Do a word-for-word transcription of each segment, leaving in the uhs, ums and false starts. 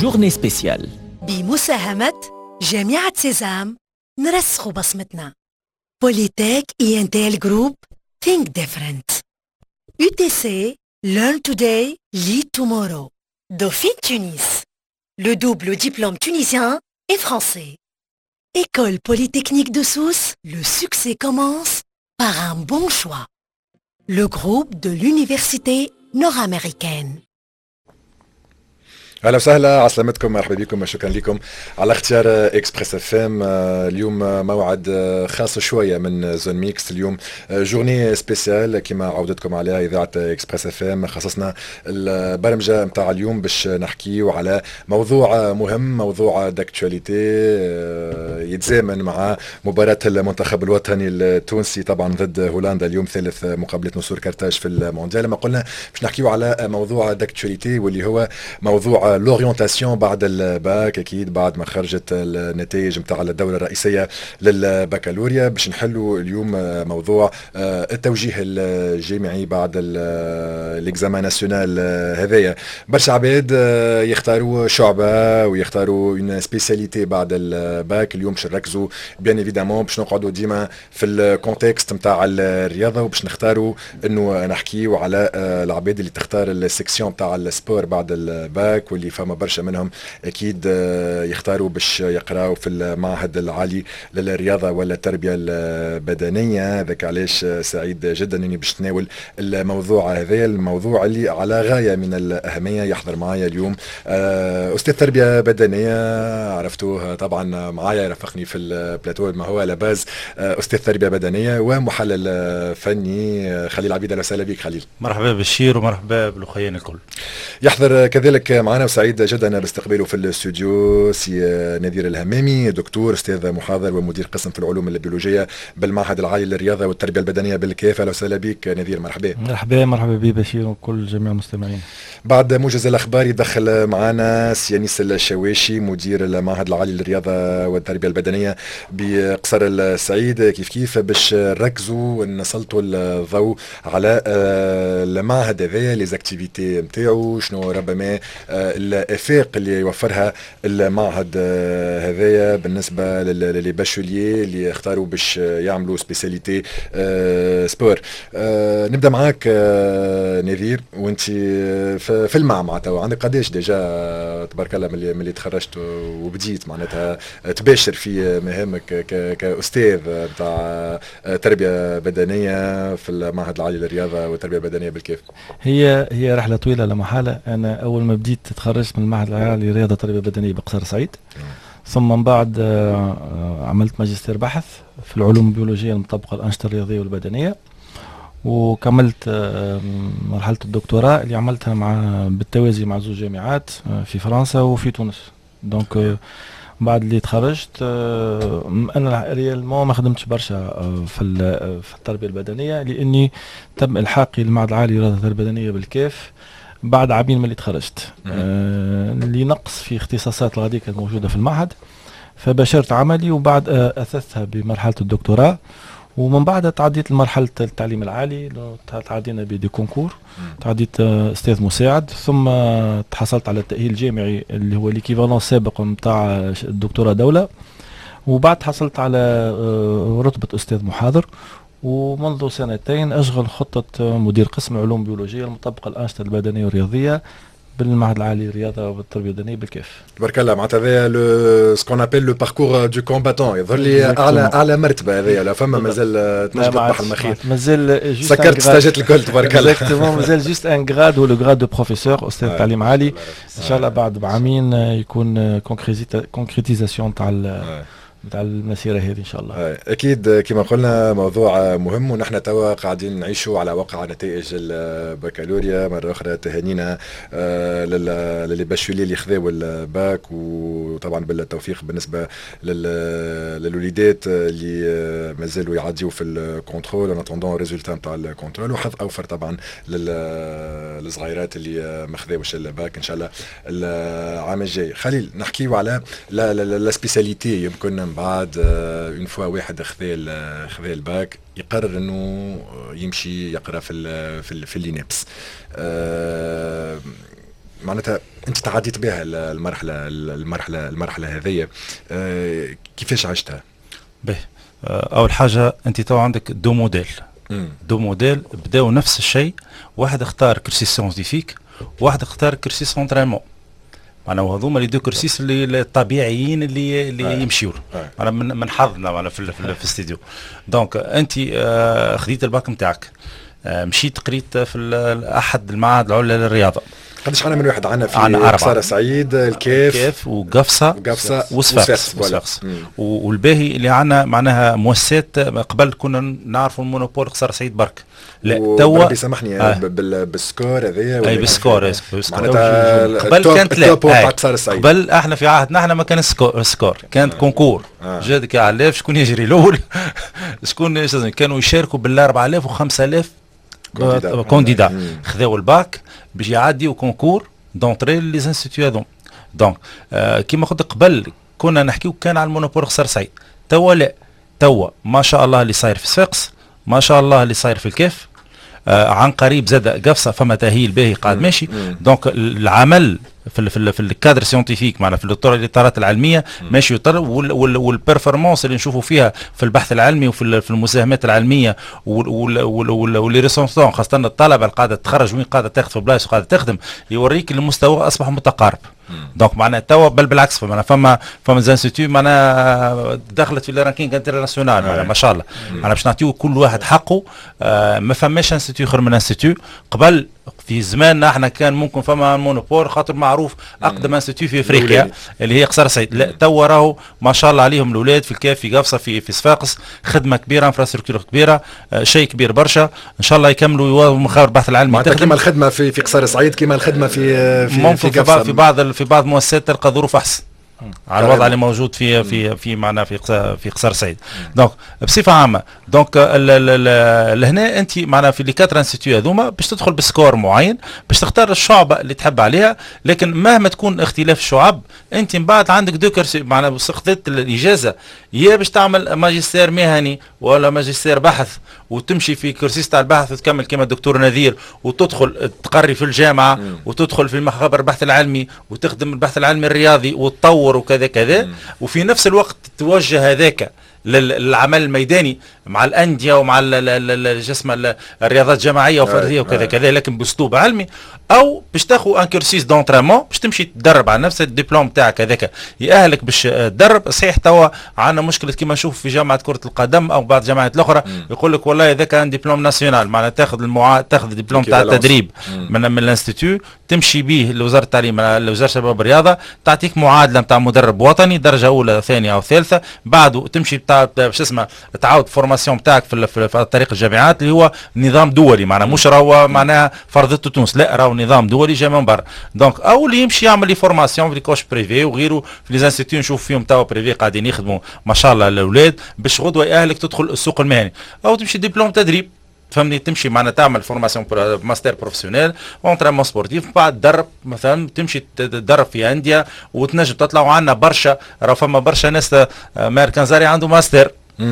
جورني سبيسيال بمساهمة جامعة سيزام. نرسخ بصمتنا. بوليتيك اي ان تي ال جروب. Think different. يو تي سي Learn today, lead tomorrow. Dauphine Tunis. Le double diplôme tunisien et français. École Polytechnique de Sousse. Le succès commence par un bon choix. Le groupe de l'université nord-américaine. اهلا وسهلا، عسلامتكم، مرحبا بكم، شكرا لكم على اختيار اكسبريس اف ام. اليوم موعد خاص شويه من زون ميكس. اليوم جورني سبيسيال كما عودتكم عليها اذاعه اكسبريس اف ام. خصصنا البرمجه نتاع اليوم باش نحكيو على موضوع مهم، موضوع داكتواليتي يتزامن مع مباراه المنتخب الوطني التونسي طبعا ضد هولندا اليوم، ثالث مقابله نصور كرتاج في المونديال. لما قلنا باش نحكيو على موضوع داكتواليتي واللي هو موضوع لورينتاسيون بعد الباك، اكيد بعد ما خرجت النتائج نتاع الدوره الرئيسيه للبكالوريا، باش نحلوا اليوم موضوع التوجيه الجامعي بعد الاكزامان ناسيونال. هذايا برشا عباد يختاروا شعبه ويختاروا اون سبيسياليتي بعد الباك. اليوم باش نركزوا بيان ايفيدامون باش نقعدوا ديما في الكونتكست نتاع الرياضه، وباش نختاروا انه نحكيوا على العباد اللي تختار السيكسيون نتاع السبور بعد الباك، واللي فما برشا منهم اكيد يختاروا باش يقراوا في المعهد العالي للرياضه ولا التربيه البدنيه. ذاك علاش سعيد جدا اني باش نتناول الموضوع هذا، الموضوع اللي على غايه من الاهميه. يحضر معايا اليوم استاذ تربيه بدنيه، عرفتوه طبعا معايا، يرافقني في البلاتو ما هو على باز استاذ تربيه بدنيه ومحلل فني، خليل عبيد. اهلا وسهلا بك خليل. مرحبا بشير ومرحبا بالاخوين الكل. يحضر كذلك معنا وسعيد جدا باستقباله في الاستوديو سي نذير الهمامي، دكتور استاذ محاضر ومدير قسم في العلوم البيولوجيه بالمعهد العالي للرياضه والتربيه البدنيه بالكيف. اهلا وسهلا بك نذير. مرحبا. مرحبا مرحبا بي بشير وكل جميع المستمعين. بعد موجز الاخبار يدخل معنا سيانيس الشواشي مدير المعهد العالي للرياضه والتربيه البدنيه بقصر السعيد، كيف كيف باش نركزوا نسلطوا الضوء على المعهد هذا، لي زاكتيفيتي نتاعو، شنو ربما الافاق اللي يوفرها المعهد هذايا بالنسبه للي باشوليي اللي اختاروا باش يعملوا سبيسياليتي سبور. نبدا معاك نذير، وانت في المعمعة تو عندك قداش ديجا تبارك الله ملي ملي تخرجت وبديت معناتها تباشر في مهامك كاستاذ نتاع تربيه بدنيه في المعهد العالي للرياضه والتربيه البدنيه بالكيف؟ هي هي رحله طويله لا محاله. انا اول ما بديت تخرجت من المعهد العالي للرياضه والتربيه البدنيه بقصر سعيد، ثم من بعد عملت ماجستير بحث في العلوم البيولوجيه المطبقه الانشطه الرياضيه والبدنيه، وكملت مرحله الدكتوراه اللي عملتها مع بالتوازي مع زوج جامعات في فرنسا وفي تونس. دونك بعد اللي تخرجت انا ريالمون ما خدمتش برشا في في التربيه البدنيه، لاني تم الحاقي للمعهد العالي للرياضه والتربيه البدنيه بالكيف بعد عامين من اللي تخرجت، آه لنقص في اختصاصات الغادية كانت موجوده في المعهد، فباشرت عملي وبعد اثثها بمرحله الدكتوراه، ومن بعدها تعديت لمرحله التعليم العالي، تعدينا بدي كونكور، تعديت استاذ مساعد، ثم تحصلت على التاهيل الجامعي اللي هو ليكيفالون السابق نتاع الدكتوراه دوله، وبعد حصلت على رتبه استاذ محاضر، ومنذ سنتين اشغل خطه مدير قسم علوم بيولوجيه المطبقه الانشطه البدنيه والرياضيه بالمعهد العالي للرياضه والتربيه البدنيه بالكيف. تبارك الله، معناتها هذا لو سكون ابل لو باركور دو كومباتون، يظهر لي اعلى اعلى مرتبه هذيا. لا فما مازال تنجم تطبح المخيط، مازال سكرت ستاجات الكل تبارك الله. اكزاكتومون، مازال جوست ان غراد هو لو غراد دو بروفيسور استاذ تعليم عالي. ان شاء الله بعد بعامين يكون كونكريتيزاسيون تاع نتاع المسيره هذه ان شاء الله. اكيد كما قلنا موضوع مهم، ونحن توا قاعدين نعيشوا على واقع نتائج البكالوريا. مره اخرى تهانينا للي باشولي اللي خذاو الباك، وطبعا بالتوفيق بالنسبه للوليدات اللي مازالوا يعديوا في الكونترول ان اتوندون ريزولتا نتاع الكونترول، وحظ اوفر طبعا للصغيرات اللي ما خذاوش الباك ان شاء الله العام الجاي. خليل، نحكيو على لا سبيسياليتي. يمكن بعد اون فوا واحد خذا خذا الباك يقرر انه يمشي يقرا في ال في, ال في اللينابس. أه معناتها انت تعديت بها المرحله المرحله المرحله هذه، آه كيفاش عشتها؟ به اول حاجه انت تو عندك دو موديل مم. دو موديل بداو نفس الشيء، واحد اختار كرسي سيونتيفيك وواحد اختار كرسي سونترينمون، معناها هذوما لي دو كرسيس اللي الطبيعيين اللي اللي آه. يمشيوا له من من حظنا معنا في في, في الاستديو. دونك انت آه خديت الباك نتاعك، آه مشيت قريت في احد المعاهد العليا للرياضه. قداش عنا من واحد عنا في قصارى سعيد الكيف الكيف وقفصه وقفصه وصفاقس وصفاقس والباهي اللي عنا معناها مؤسسات. قبل كنا نعرفوا المونوبول قصارى سعيد برك، لا توا بيسامحني آه. بالسكور هذايا اي بالسكور معناتها قبل كانت لا قصارى سعيد. قبل احنا في عهدنا احنا ما كان سكور، كانت آه. كونكور آه. جاد كاع علاف شكون يجري الاول شكون كانوا يشاركوا بال أربعة آلاف و5 آلاف كونديدا خذاو الباك باش يعديوا كونكور دونطري لي زانستيتيو هذوم. دونك آه كيما قلت قبل كنا نحكيو كان على المونوبول قصر سعيد، توا لا، توا ما شاء الله اللي صاير في صفاقس، ما شاء الله اللي صاير في الكيف، آه عن قريب زاد قفصه فما تاهيل باهي قاعد ماشي. دونك العمل في في, في الكادر سيونتيفيك معنا في الاطارات العلميه ماشي يطر، والبرفورمانس اللي نشوفوا فيها في البحث العلمي وفي في المساهمات العلميه واللي ريسونسون خاصه الطلبه اللي قاعده تخرج وين قاعده تاخذ في بلايص وقاعده تخدم، يوريك المستوى اصبح متقارب. دونك معناها توا بل بالعكس فما فما فما زانستيتيو معناها دخلت في الرانكينغ انترناسيونال معناها ما شاء الله. انا باش نعطيو كل واحد حقه، آه ما فماش انستيتيو خير من انستيتيو. قبل في زماننا احنا كان ممكن فما مونوبول خاطر معروف اقدم انستيتيو في افريقيا اللي هي قصر سعيد، لا توا راهو ما شاء الله عليهم الاولاد في الكاف في قفصه في في صفاقس، خدمه كبيره انفراستركتور كبيره، آه شيء كبير برشا ان شاء الله يكملوا مخابر البحث العلمي كما الخدمه في في قصر سعيد كما الخدمه في في ممكن في بعض في بعض في بعض المؤسسات تلقى ظروف احسن على الوضع اللي موجود في في في معنا في في قصر سعيد. دونك بصفه عامه دونك لهنا انت معنا في لي كاتر انستيتيو هذوما باش تدخل بسكور معين باش تختار الشعبه اللي تحب عليها، لكن مهما تكون اختلاف الشعب انت من بعد عندك دو كرسي معنا خذت الاجازه يا باش تعمل ماجستير مهني ولا ماجستير بحث وتمشي في كرسي تاع البحث وتكمل كما الدكتور نذير وتدخل تقري في الجامعه مم. وتدخل في المخابر البحث العلمي وتخدم البحث العلمي الرياضي وتطور وكذا كذا، وفي نفس الوقت توجه هذاك للعمل الميداني مع الانديه ومع الجسم الرياضات الجماعيه وفرديه وكذا كذا، لكن باسلوب علمي، او باش تاخذ ان كورسيس دونترينمون باش تمشي تدرب على نفسك. الدبلوم تاعك هذاك يأهلك باش تدرب. صحيح توا عندنا مشكله كما نشوف في جامعه كره القدم او بعض الجامعات الاخرى يقول لك والله هذاك كان دبلوم ناسيونال، معناها تاخذ المعا... تاخذ الدبلوم تاع التدريب من من الانستيتيو تمشي به لوزاره التعليم لوزاره الشباب والرياضه تعطيك معادله نتاع مدرب وطني درجه اولى ثانيه او ثالثه، بعده تمشي بتاع باش اسمه تعاود فورماسيون تاعك في, في, في طريق الجامعات اللي هو نظام دولي، معناها مش راهو معناها فرضته تونس، لا راهو نظام دولي جاي من برا. دونك او اللي يمشي يعمل لي فورماسيون في كوش بريفي وغيره في لي انستيتيو نشوف فيهم توا بريفي قاعدين يخدموا ما شاء الله الاولاد باش غدوه يأهلك تدخل السوق المهني، او تمشي دبلوم تدريب فهمني تمشي معنا تعمل فورماسيون ماستر بروفيسيونيل اونترينمون سبورتيف، بعد تدرب مثلا تمشي تدرب في انديه وتنجم تطلع. وعندنا برشا راه فما برشا ناس مار كنزاري عنده ماستر،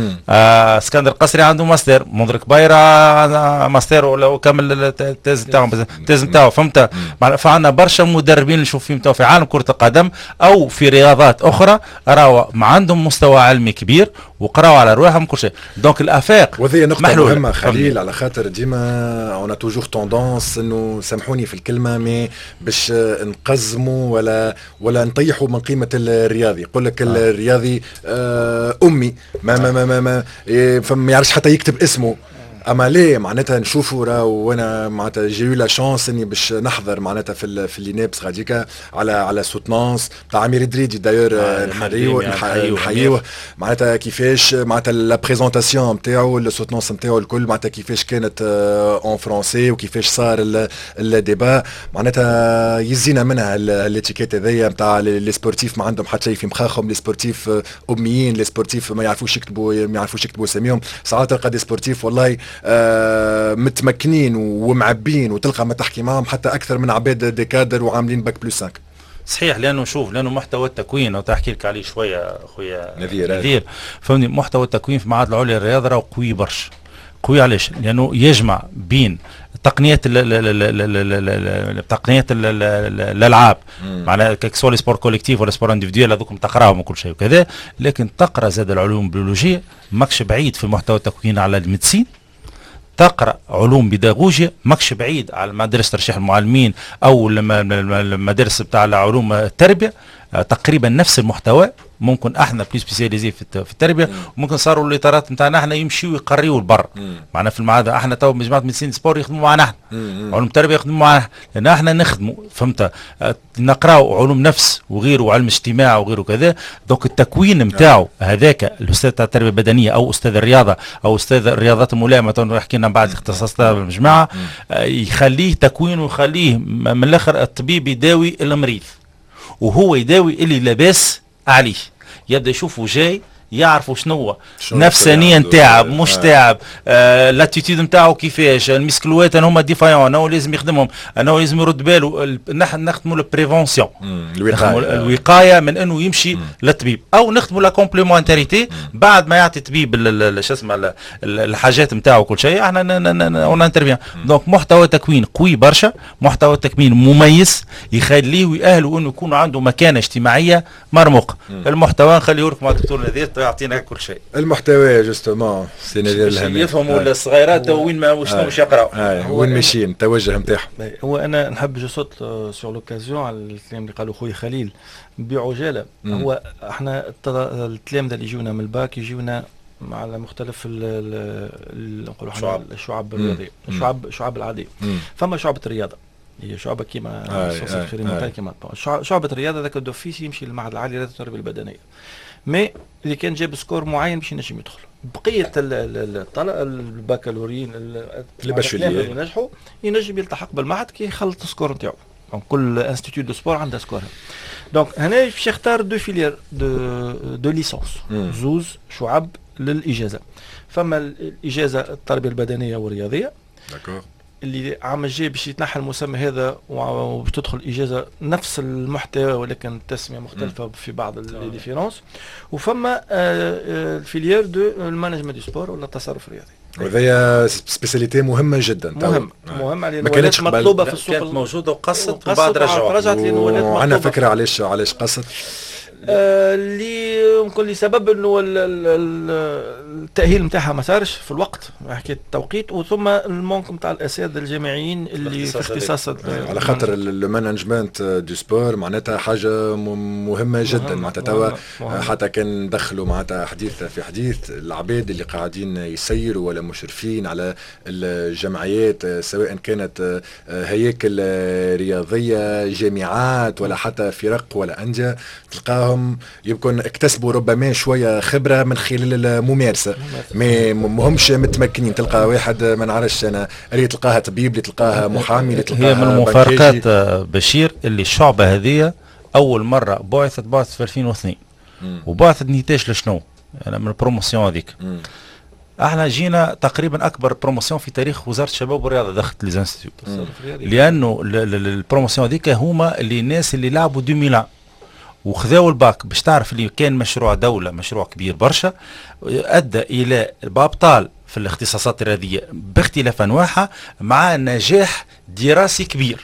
آه اسكندر القصري عنده ماستر، منذر كبيرة ماستر ولا كمل التيز نتاعو التيز نتاعو فهمت. فعندنا برشا مدربين نشوف فيهم تو في عالم كرة القدم او في رياضات اخرى راهو ما عندهم مستوى علمي كبير وقراوا على رواحهم كل شيء. دونك الافاق وهذه نقطة محلولة. مهمة خليل على خاطر ديما اون توجور توندونس انه سامحوني في الكلمة مي باش نقزموا ولا ولا نطيحوا من قيمة الرياضي. يقول لك آه. الرياضي آه امي ما ما ما ما, ما فما يعرفش حتى يكتب اسمه، اما ليه معناتها نشوفوا راه وانا معناتها جيو لا شانس اني باش نحضر معناتها في في لينابس غاديكا على على سوتنانس تاع امير دريدي دايور نحيوه نحيوه معناتها كيفاش معناتها لا بريزونطاسيون نتاعو السوتنانس نتاعو الكل معناتها كيفاش كانت اون فرونسي وكيفاش صار الديبا معناتها يزينا منها الاتيكيت هذيا نتاع لي سبورتيف ما عندهم حتى شيء في مخاخهم، لي سبورتيف اميين، لي سبورتيف ما يعرفوش يكتبوا ما يعرفوش يكتبوا اساميهم. ساعات تلقى دي سبورتيف والله آه متمكنين ومعبين وتلقى ما تحكي معهم حتى اكثر من عباد دي كادر وعاملين باك بلس خمسة. صحيح، لانه شوف لانه محتوى التكوين وتحكي لك عليه شويه خويا نذير نذير فهمني، محتوى التكوين في معهد العليا للرياضه راه قوي برشا قوي علاش؟ لانه يجمع بين تقنيات تقنيات الالعاب معناها كسوا لي سبور كوليكتيف ولا سبور انديفيديوال هذوكم تقراهم وكل شيء وكذا، لكن تقرا زاد العلوم البيولوجيه ماكش بعيد في محتوى التكوين على الميديسين، تقرا علوم بيداغوجيا ماكش بعيد على مدارس ترشيح المعلمين او المدارس بتاع علوم التربيه، تقريبا نفس المحتوى. ممكن احنا بلي سبيسياليزي في التربيه، وممكن صاروا الاطارات نتاعنا احنا يمشيوا يقريوا البر معنا في المعهد. احنا تو مجموعه ميديسين سبور يخدموا معنا احنا، علوم التربيه يخدموا معنا، لان احنا نخدموا فهمت نقراوا علوم نفس وغيره وعلم اجتماع وغيره كذا. دونك التكوين نتاعو هذاك الاستاذ تاع التربيه البدنيه او استاذ الرياضه او استاذ الرياضات الملائمه يحكي لنا بعد اختصاصات بالجماعه، يخليه تكوينه ويخليه من الاخر الطبيب يداوي المريض وهو يداوي اللي لاباس عليه، يبدا يشوفه جاي يعرفوا شنو نفسانيا تعب مش تعب، آه لاتيتيود نتاعو كيفاش، المسكلوات هما ديفايون انا لازم يخدمهم، انا لازم يرد باله. نحن نخدموا البريفونسيون، الوقايه من انه يمشي للطبيب، او نخدموا لا كومبليمونتاريتي بعد ما يعطي الطبيب شو اسمه الحاجات نتاعو كل شيء احنا اون انترفيان. دونك محتوى تكوين قوي برشا، محتوى تكوين مميز يخليه ويأهله انه يكون عنده مكانه اجتماعيه مرموقه. المحتوى نخليه لكم مع الدكتور نذير يعطينا كل شيء. المحتوى جوستومون سي نذير الهمي يفهموا الصغيرات وين ما وشنو باش يقراوا وين ماشيين التوجه نتاعهم. هو انا نحب جو صوت سور لوكازيون على الكلام اللي قالوا خويا خليل بعجاله. هو احنا التلامذه اللي يجونا من الباك يجونا على مختلف نقولوا الشعب الشعب الرياضيه، الشعب الشعب العاديه. فما شعبة الرياضه هي شعبة كيما الصوص كيما شعبة الرياضه ذاك الدوفيس يمشي للمعهد العالي للرياضه التربيه البدنيه، مي اللي كان جاب سكور معين باش ينجم يدخل. بقيه البكالوريين الباشوليين اللي نجحوا ينجم يلتحق بالمعهد كي يخلط السكور نتاعو. دونك كل انستيتيوت دو سبور عندها سكور. دونك هنا باش يختار دو فيليير دو دو ليسونس، زوز شعب للاجازه. فما الاجازه التربيه البدنيه والرياضيه داكور اللي عام الجاي باش يتنحى المسمى هذا وباش تدخل اجازه نفس المحتوى ولكن التسميه مختلفه في بعض لي ديفيرونس. وفما الفيليير دو المانجمنت دو سبور ولا التصرف الرياضي، وهذه سبيسياليتي مهمه جدا مهم مهم ما كانتش مطلوبه في السوق، كانت موجوده وقصت وبعد رجعت. وعندنا فكره علاش علاش قصت اللي نقول لي سبب انه التاهيل نتاعها ما صارش في الوقت حكيت التوقيت، وثم المونك نتاع الاساتذه الجامعيين اللي في اختصاص على خاطر المانجمنت دو سبور معناتها حاجه مهمه جدا. معناتها توا حتى كان ندخلوا معناتها حديث في حديث العباد اللي قاعدين يسيروا ولا مشرفين على الجمعيات سواء كانت هياكل رياضيه جامعات ولا حتى فرق ولا انديه، تلقاهم يمكن اكتسبوا ربما شويه خبره من خلال الممارسه، ما مهمش متمكنين. تلقى واحد ما نعرفش انا اللي تلقاها طبيب اللي تلقاها محامي اللي تلقاها هي من المفارقات بشير اللي الشعبه هذه اول مره بعثت بعثت في ألفين واثنين وبعثت نتاج لشنو؟ يعني من البروموسيون هذيك. احنا جينا تقريبا اكبر بروموسيون في تاريخ وزاره الشباب والرياضه دخلت ليزانستيتيوت، لانه البروموسيون هذيك هما اللي الناس اللي لعبوا ألفين وواحد وخذاو الباك. باش تعرف اللي كان مشروع دولة مشروع كبير برشا أدى إلى بأبطال في الاختصاصات الرياضية باختلاف أنواعها مع نجاح دراسي كبير.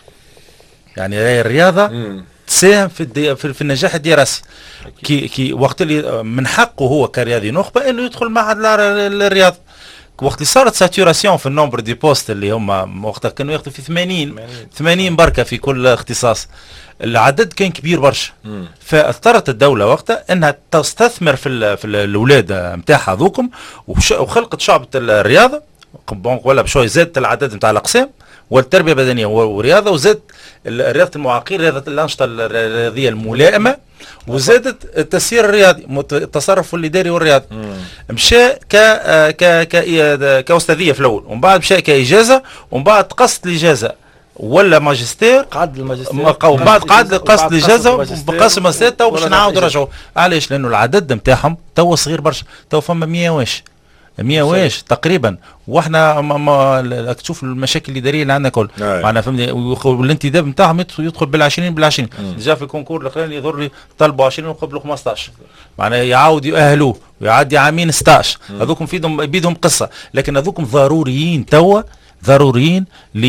يعني الرياضة تساهم في, الدي... في في النجاح الدراسي. كي كي وقت اللي من حقه هو كرياضي نخبة إنه يدخل معهد الرياضة. وقت اللي صارت ساتوراسيون في النومبر دي بوست اللي هم وقتها كانوا ياخذوا في ثمانين ثمانين بركة في كل اختصاص، العدد كان كبير برشا. فاضطرت الدوله وقتها انها تستثمر في في الاولاد نتاعها ذوكم وخلقت شعبة الرياضه ولا بشوي زادت العدد نتاع الاقسام والتربيه البدنيه والرياضه، وزادت رياضه المعاقين رياضه الانشطه الرياضيه الملائمه، وزادت التسيير الرياضي التصرف الاداري والرياضي. مشى ك ك ك كاستاذيه في الاول، ومن بعد مشى كاجازه، ومن بعد تقصت الاجازه ولا ماجستير قعد الماجستير ومن بعد قعد قصد الاجازه بقسم ماجستير. باش نعاودوا نرجعوا علاش؟ لانه العدد نتاعهم توا صغير برشا، توا فما مية واش مية واش تقريبا. واحنا ما ما تشوف المشاكل الاداريه اللي عندنا كل معنا فهمني، والانتداب نتاعهم يدخل بالعشرين بالعشرين. ديجا في الكونكور الاخراني يظهر لي طلبوا عشرين وقبلوا خمسطاش، معناها يعاود يؤهلوه ويعدي عامين ستاش. هذوكم فيهم بيدهم قصه، لكن هذوكم ضروريين توا، ضروريين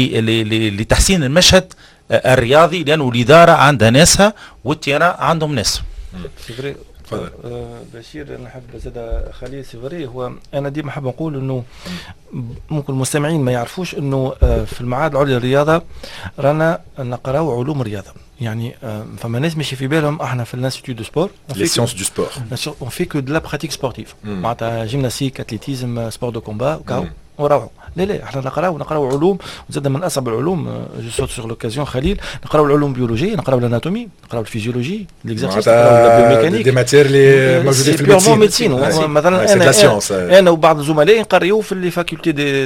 لتحسين المشهد الرياضي، لانه الاداره عندها ناسها والتيران عندهم ناس. تفضل. آه بشير نحب زاد خليل سيفري. هو انا ديما حاب نقول انه ممكن المستمعين ما يعرفوش انه آه في المعاهد العليا للرياضه رانا نقراو علوم الرياضه. يعني آه فما ناس ماشي في بالهم احنا في الانستيتيو دو سبور لي سيونس دو سبور اون في كو دو لا براتيك سبورتيف، معناتها جيمناستيك، اتليتيزم، سبور دو كومبا وكاو وروحوا. لا لا احنا نقراو نقراو علوم، وزاد من اصعب العلوم جو سوت سور لوكازيون خليل، نقراو العلوم البيولوجيه، نقراو الاناتومي، نقراو الفيزيولوجي، ليكزارسيس، نقراو البيوميكانيك، دي ماتير اللي موجودين في الميديسين. مثلا انا انا وبعض زملائي نقريو في لي فاكولتي دي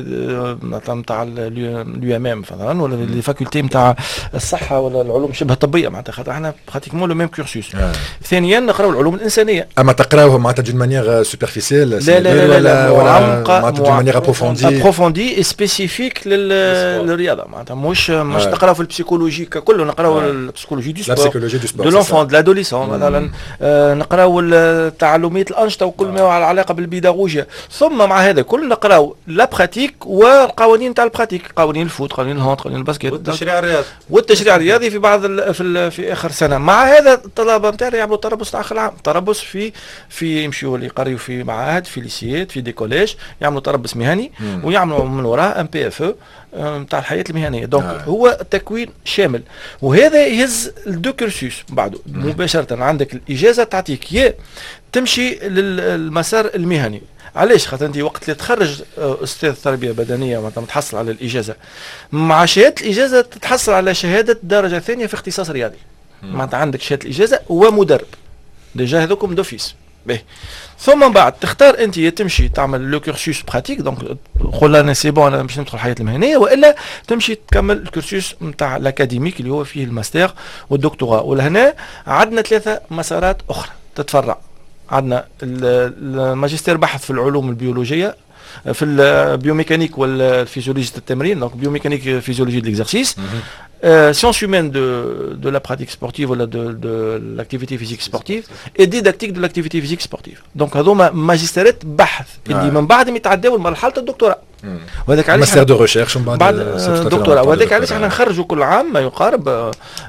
نتاع اليو ام ام مثلا، ولا لي فاكولتي نتاع الصحه ولا العلوم شبه الطبيه، معناتها خاطر احنا براتيكمون لو ميم كورسوس. ثانيا نقراو العلوم الانسانيه. اما تقراوهم معناتها دون مانيير سوبرفيسيال؟ لا لا لا لا ولا دون مانيير ابروفوندي دي سبيسيفيك للرياضه، معناتها مش مش نقراو في البسيكولوجي ككل، نقراو البسيكولوجي دو سبور، دو لونفون دو لادوليسون مثلا، نقراو تعلميه الانشطه وكل ما على علاقه بالبيداغوجيا. ثم مع هذا كل نقراو لا براتيك والقوانين تاع البراتيك، قوانين الفوت، قوانين الهاند، قوانين الباسكيت، والتشريع الرياضي والتشريع الرياضي في بعض في في اخر سنه. مع هذا الطلبه نتاعنا يعملوا تربص تاع اخر العام، تربص في في يمشيوا يقريوا في معاهد، في ليسيات، في دي كوليج، يعملوا تربص مهني ويعملوا من وراه ام بي اف او نتاع الحياه المهنيه. دونك آه. هو تكوين شامل، وهذا يهز الدو كورسوس بعده مباشره. عندك الاجازه تعطيك يا تمشي للمسار المهني. علاش؟ خاطر انت وقت اللي تخرج استاذ تربيه بدنيه مثلا تحصل على الاجازه، مع شهاده الاجازه تتحصل على شهاده درجه ثانيه في اختصاص رياضي. معناتها عندك شهاده الاجازه ومدرب، ديجا هذوكم دوفيس. باهي، ثم بعد تختار انت تمشي تعمل لو كورسوس براتيك، دونك قول انا سي بون انا باش ندخل الحياه المهنيه، والا تمشي تكمل الكورسوس نتاع الاكاديميك اللي هو فيه الماستر والدكتوراه. ولهنا عندنا ثلاثه مسارات اخرى تتفرع. عندنا الماجستير بحث في العلوم البيولوجيه، في البيوميكانيك والفيزيولوجيه التمرين، دونك بيوميكانيك فيزيولوجيه de l'exercice, euh, sciences humaines de, de la pratique sportive ou de, de l'activité physique sportive et didactique de l'activité physique sportive. دونك هذوما ماجستيرات بحث اللي من بعدهم يتعداو لمرحله الدكتوراه. وهذاك علاش ماستر دو ريشيرش ومن بعد الدكتوراه. وهذاك علاش احنا نخرجوا كل عام ما يقارب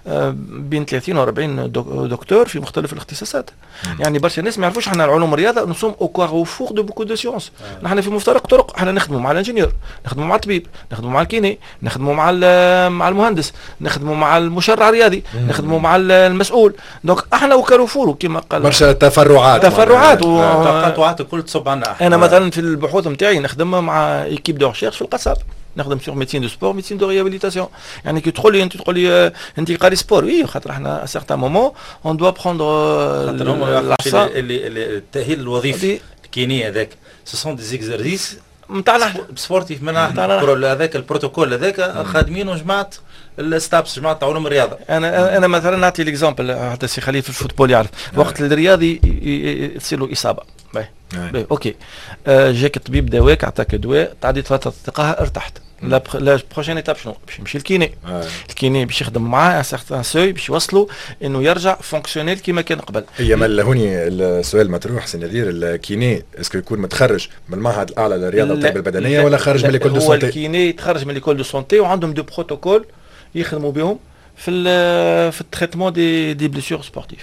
بين ثلاثين و أربعين دكتور في مختلف الاختصاصات. يعني برشا ناس ما يعرفوش احنا العلوم الرياضه نصوم او كارفور دو بوكو دو سيونس. نحن في مفترق طرق، احنا نخدموا مع الانجينيور، نخدموا مع الطبيب، نخدموا مع الكيني، نخدموا مع مع المهندس، نخدموا مع المشرع الرياضي، نخدموا مع المسؤول. دونك احنا وكارفور كما قال برشا تفرعات تفرعات وتقاطعات الكل تصب عنا. انا مثلا في البحوث نتاعي نخدم مع ايكيب دو ريشيرش في القصاب، نخدم سور ميديسين دو سبور، ميديسين دو ريابيليتاسيون. يعني كي تقول لي انت تقول لي انت قاري سبور، وي خاطر احنا ا سيغتان مومون اون دوا بروندر التاهيل الوظيفي الكيني هذاك سو سون دي زيكزارسيس نتاعنا سبورتيف منها هذاك البروتوكول هذاك خادمينه جماعه الستابس جماعه علوم الرياضه. انا انا مثلا نعطي ليكزامبل حتى سي خليل في الفوتبول يعرف وقت الرياضي تصير له اصابه. باهي باهي اوكي، آه جاك الطبيب دواك عطاك دواء، تعديت فتره تلقاها ارتحت. لا لا بروشين ايتاب شنو؟ باش يمشي الكيني. الكيني باش يخدم معاه ان سيغتان سوي باش يوصلوا انه يرجع فونكسيونيل كيما كان قبل. هي مال هوني السؤال مطروح سي نذير، الكيني اسكو يكون متخرج من المعهد الاعلى للرياضه والتربيه البدنيه ولا خارج من ليكول دو سونتي؟ هو الكيني يتخرج من ليكول دو سونتي وعندهم دو بروتوكول يخدموا بهم في ال في التريتمون دي دي بليسيور سبورتيف.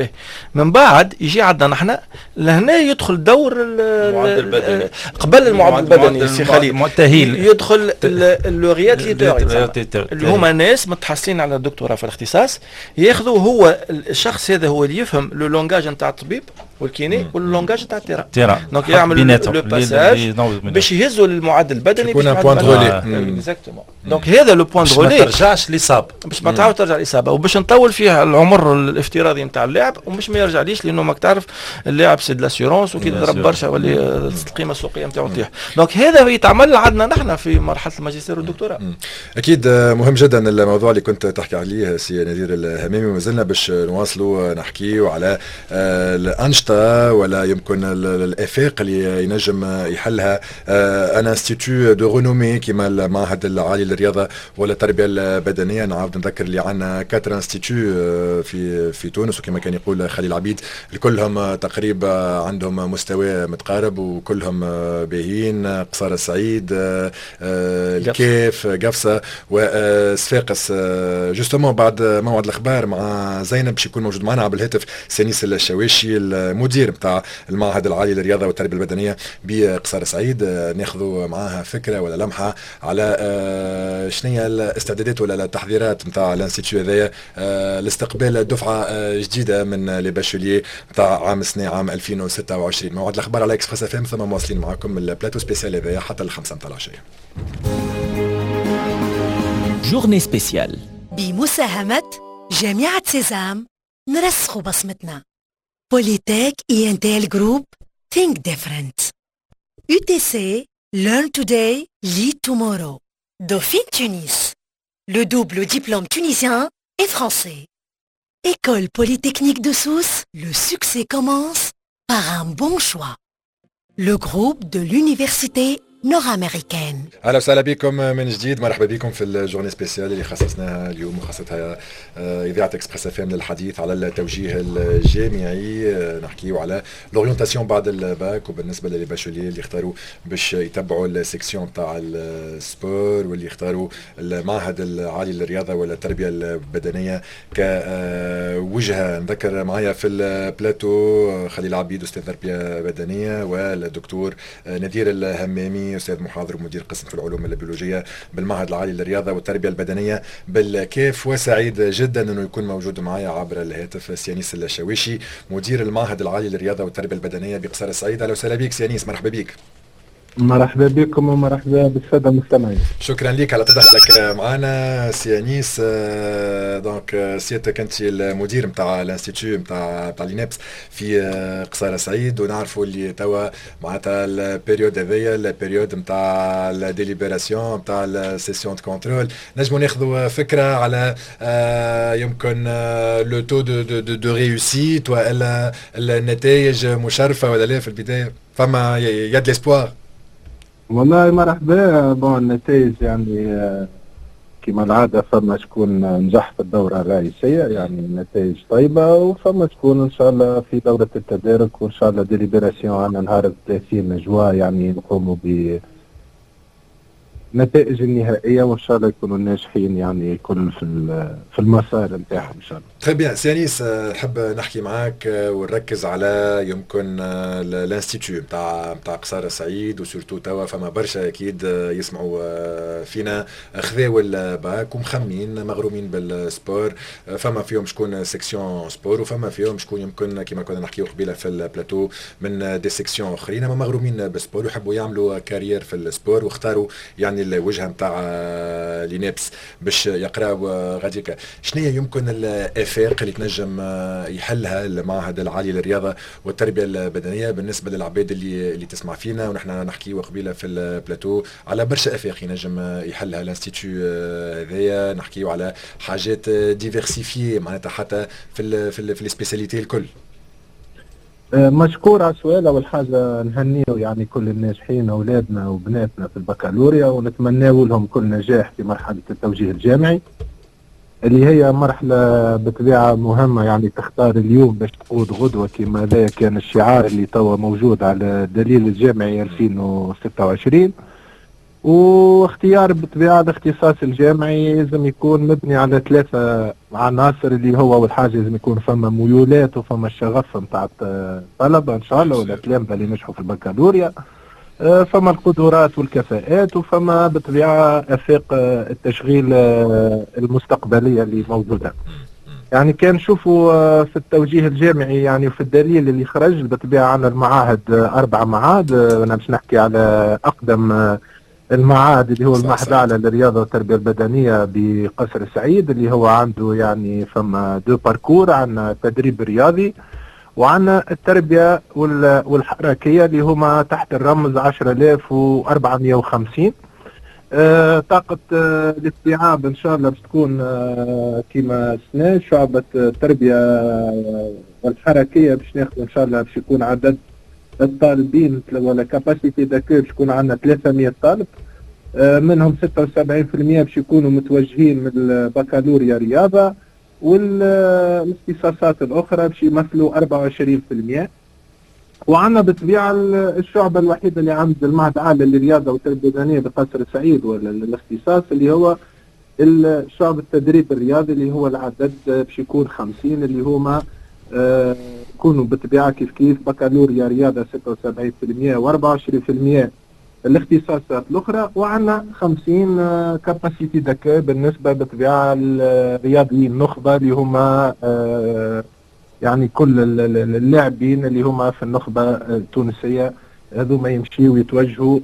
من بعد يجي عندنا نحن لهنا يدخل دور المعدل البدني قبل المعدل البدني سي خليل التاهيل، يدخل اللورياتيتور اللي هما ناس متحصلين على الدكتوراه في الاختصاص، ياخذوا هو الشخص هذا هو اللي يفهم لو لونجاج نتاع الطبيب والكيني واللونجاج نتاع التيران. دونك يعملوا لو باساج باش يهزوا المعدل البدني يكون بوان رولي. اكزاكتومون. دونك هذا لو بوان رولي ما ترجعش ليصاب، باش ما تعاود ترجع الاصابه، وباش نطول فيها العمر الافتراضي نتاع اللاعب، ومش ما يرجعليش لانه ماك تعرف اللاعب سي دلاسيورونس وكي تضرب برشا واللي القيمه السوقيه نتاعو تطيح. دونك هذا يتعمل عندنا نحن في مرحله الماجستير والدكتوراه. اكيد مهم جدا الموضوع اللي كنت تحكي عليه سي نذير الهمامي، ومازلنا باش نواصلوا نحكيوا على الانشطه الأنشطة ولا يمكن الآفاق اللي ينجم يحلها ان انستيتو دو رونومي كيما المعهد العالي للرياضة ولا التربية البدنية؟ نعاود نذكر اللي عندنا كاتر انستيتو في في تونس، وكما كان يقول خليل عبيد الكلهم تقريبا عندهم مستوى متقارب وكلهم باهيين، قصارى السعيد، الكيف، قفصة وصفاقس. جوستومون بعد موعد الاخبار مع زينب باش يكون موجود معنا على الهاتف سيانيس الشواشي المدير نتاع المعهد العالي للرياضه والتربيه البدنيه بقصارى السعيد، ناخذوا معاها فكره ولا لمحه على شنو هي الاستعدادات ولا التحضيرات نتاع الانستيتيو هذايا لاستقبال دفعه جديده من لي باشوليي نتاع عام السنه عام ألفين وستة وعشرين. موعد الاخبار على اكسبريس اف ام، ثم مواصلين معكم البلاتو سبيسيال هذايا حتى الخمسة نتاع العشيه. جورني سبيسيال بمساهمة جامعة سيزام، نرسخ بصمتنا. بوليتيك اي انتيل جروب، think different. يو تي سي learn today, lead tomorrow. Dauphine Tunis, le double diplôme tunisien et français. École Polytechnique de Sousse, le succès commence par un bon choix. Le groupe de l'université nord-américaine. اهلا وسهلا بكم من جديد، مرحبا بكم في الجورني سبيسيال اللي خصصناها اليوم وخصتها اذاعه اكسبريس اف ام للحديث على التوجيه الجامعي. نحكيو على لورينتاسيون بعد الباك، وبالنسبه للباشوليي اللي اختاروا باش يتبعوا السيكسيون تاع السبور واللي اختاروا المعهد العالي للرياضه والتربيه البدنيه كوجهه. نذكر معايا في البلاتو خليل عبيد استاذ تربيه بدنيه، والدكتور نذير الهمامي استاذ محاضر ومدير قسم في العلوم البيولوجيه بالمعهد العالي للرياضه والتربيه البدنيه بالكيف. وسعيد جدا انه يكون موجود معايا عبر الهاتف سيانيس الشواشي مدير المعهد العالي للرياضه والتربيه البدنيه بقصارى السعيد. اهلا وسهلا بك سيانيس، مرحبا بك. مرحبا بكم ومرحبا بالساده المستمعين. شكرا لك على تدخلك معنا سيانيس. دونك سيادتك انت المدير نتاع الانستيتيو نتاع نتاع لينابس في قصارى سعيد، ونعرفوا اللي توا معناتها البيريود هذيا البيريود نتاع الديليبراسيون نتاع السيسيون دو كونترول. نجموا ناخذوا فكره على يمكن لو تو دو دو دو ريوسيت والا النتائج مشرفه ولا لا في البدايه؟ فما يد ليسبوار؟ والله مرحبا. بون النتائج يعني كما العادة، فما شكون نجح في الدورة الرئيسية يعني النتائج طيبة، وفما شكون إن شاء الله في دورة التدارك، وإن شاء الله ديليبراسيون عنا نهار ثلاثين جوا يعني نقوموا بالنتائج النهائية، وإن شاء الله يكونوا ناجحين يعني كل في في المسار نتاعهم إن شاء الله. تري بيان سيانيس، نحب نحكي معاك ونركز على يمكن الانستيتيو نتاع نتاع قصارى سعيد، وسورتو توا فما برشا اكيد يسمعوا فينا خذاو الباك ومخمين مغرومين بالسبور. فما فيهم شكون سيكسيون سبور، وفما فيهم شكون يمكن كما كنا نحكيو قبيله في البلاتو من دي سيكسيون اخرين اما مغرومين بالسبور ويحبوا يعملوا كارير في السبور، واختاروا يعني الوجهه نتاع لينابس باش يقراو غاديكا. شنو يمكن الافاق اللي تنجم يحلها المعهد العالي للرياضه والتربيه البدنيه بالنسبه للعباد اللي اللي تسمع فينا؟ ونحن نحكيو قبيله في البلاتو على برشا افاق ينجم يحلها الانستيتيو هذايا، نحكيو على حاجات ديفيرسيفي معناتها حتى في ال في, ال في السبيسياليتي الكل. مشكور على السؤال. اول حاجه نهنيو يعني كل الناجحين اولادنا وبناتنا في البكالوريا، ونتمناو لهم كل نجاح في مرحله التوجيه الجامعي اللي هي مرحله بطبيعه مهمه، يعني تختار اليوم باش تقود غدوه، كما هذا كان الشعار اللي توا موجود على الدليل الجامعي ألفين وستة وعشرين. واختيار بطبيعه الاختصاص الجامعي لازم يكون مبني على ثلاثه عناصر، اللي هو اول حاجه لازم يكون فما ميولات وفما الشغف نتاع الطلبه ان شاء الله ولا التلامذه اللي نجحوا في البكالوريا، فما القدرات والكفاءات، وفما بطبيعه افاق التشغيل المستقبليه اللي موجوده. يعني كان نشوفوا في التوجيه الجامعي يعني في الدليل اللي خرج بطبيعه عن المعاهد اربع معاهد، انا باش نحكي على اقدم المعاهد اللي هو المعهد الاعلى للرياضه والتربيه البدنيه بقصر السعيد، اللي هو عنده يعني فما دو باركور، عندنا التدريب الرياضي وعندنا التربيه والحركيه اللي هما تحت الرمز عشرة آلاف وأربعمائة وخمسين. آه طاقة آه الاستيعاب ان شاء الله باش تكون آه كيما السنة. شعبة التربية آه والحركية باش ناخذ ان شاء الله باش يكون عدد الطالبين ولا كاباسيتي داكو باش يكون عندنا ثلاثمية طالب، آه منهم ستة وسبعين بالمئة باش يكونوا متوجهين من البكالوريا رياضة، والاختصاصات الاخرى باش يمثلوا أربعة وعشرين بالمئة. وعندنا بالطبيعه الشعبه الوحيده اللي عند المعهد العالي للرياضه والتربيه البدنيه بقصر سعيد ولا الاختصاص اللي هو الشعب التدريب الرياضي اللي هو العدد باش يكون خمسين اللي هما آه يكونوا بالطبيعه كيف كيف بكالوريا رياضه ستة وسبعين بالمئة وأربعة وعشرين بالمئة الاختصاصات الاخرى، وعندنا خمسين آه كاباسيتي داكو بالنسبه بالطبيعه الرياضيين النخبه اللي هما آه يعني كل اللاعبين اللي هما في النخبة التونسية هذوما يمشيوا ويتوجهوا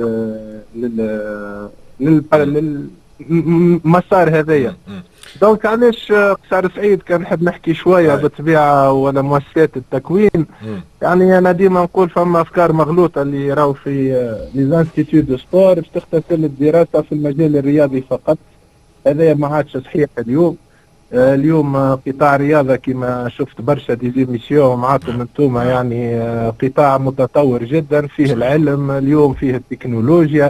للمسار هذايا. دونك علاش قصر سعيد كان نحب نحكي شوية بالطبيعة ولا مؤسسات التكوين. يعني أنا ديما نقول فما أفكار مغلوطة اللي راهو في ليزانستيتيو دو سبور باش تختزل الدراسة في المجال الرياضي فقط. هذايا ما عادش صحيح اليوم. اليوم قطاع الرياضة كما شفت برشا ديزيميسيون معاكم انتم، يعني قطاع متطور جدا فيه العلم اليوم، فيه التكنولوجيا،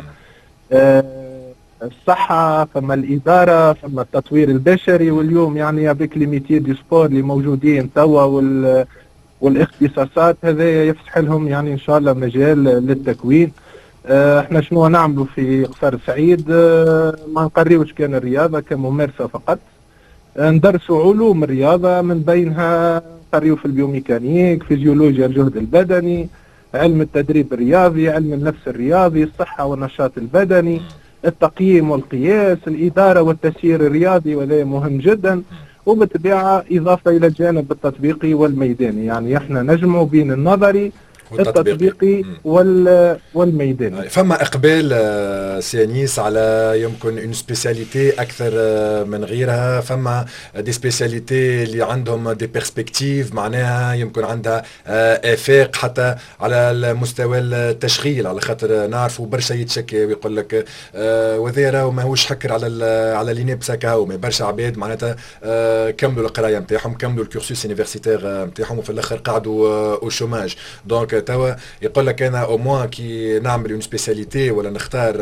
الصحة، ثم الإدارة، ثم التطوير البشري. واليوم يعني افيك لي ميتيي دي سبور اللي موجودين توا وال والاختصاصات هذا يفسح لهم يعني ان شاء الله مجال للتكوين. احنا شنو نعملوا في قصر سعيد؟ ما نقريوش كان الرياضة كممارسة فقط، ندرسوا علوم الرياضة من بينها نقريو في البيوميكانيك، فيزيولوجيا الجهد البدني، علم التدريب الرياضي، علم النفس الرياضي، الصحة والنشاط البدني، التقييم والقياس، الإدارة والتسيير الرياضي وهذا مهم جدا، وبالطبيعة إضافة إلى الجانب التطبيقي والميداني. يعني احنا نجمع بين النظري التطبيقي وال والميداني. فما اقبال سيانيس على يمكن اون سبيسياليتي اكثر من غيرها؟ فما دي سبيسياليتي اللي عندهم دي بيرسبكتيف معناها يمكن عندها افاق حتى على المستوى التشغيل، على خاطر نعرفوا برشا يتشكى ويقول لك وذا راهو ماهوش حكر على على لينيبسا كهو، ما برشا عباد معناتها كملوا القرايه نتاعهم، كملوا الكورسوس يونيفرسيتير نتاعهم وفي الاخر قعدوا او شوماج. دونك توا يقول لك انا او موان كي نعمل اون سبيسياليتي ولا نختار